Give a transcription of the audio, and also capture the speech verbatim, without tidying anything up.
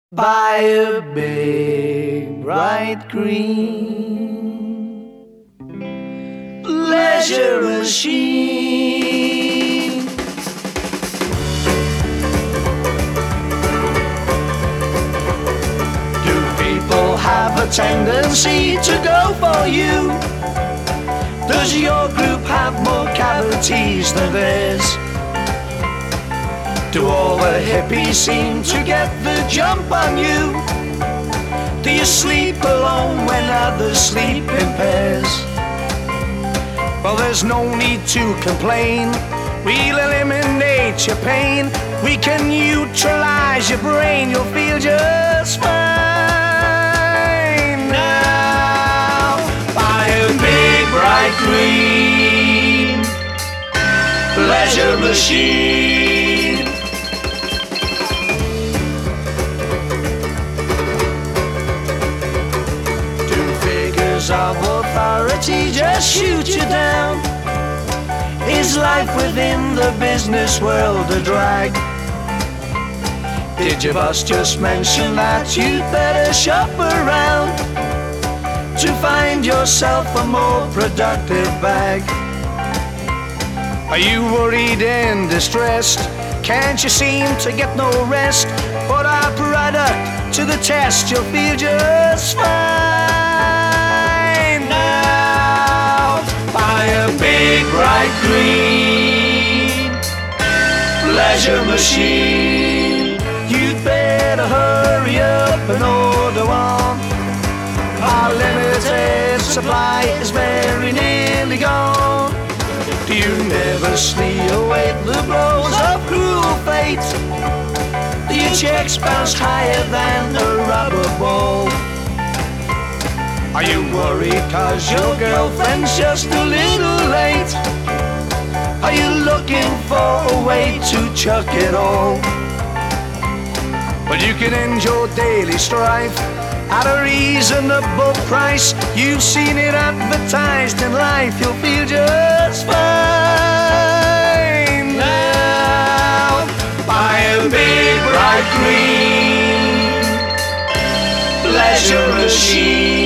Buy a big, bright green pleasure machine. Do people have a tendency to go for you? Does your group have more cavities than theirs? Do all the hippies seem to get the jump on you? Do you sleep alone when others sleep in pairs? Well, there's no need to complain. We'll eliminate your pain. We can neutralize your brain. You'll feel just fine. Now, buy a big, bright green pleasure machine. Of authority just shoot you down. Is life within the business world a drag? Did your boss just mention that you'd better shop around to find yourself a more productive bag? Are you worried and distressed? Can't you seem to get no rest? Put our product to the test, you'll feel just fine. Buy a big, bright green pleasure machine. You'd better hurry up and order one. Our limited supply is very nearly gone. Do you nervously await the blows of cruel fate? Do your checks bounce higher than a rubber ball? Are you worried cause your girlfriend's just a little late? Are you looking for a way to chuck it all? Well, you can end your daily strife at a reasonable price. You've seen it advertised in life. You'll feel just fine. Now, buy a big, bright green pleasure machine.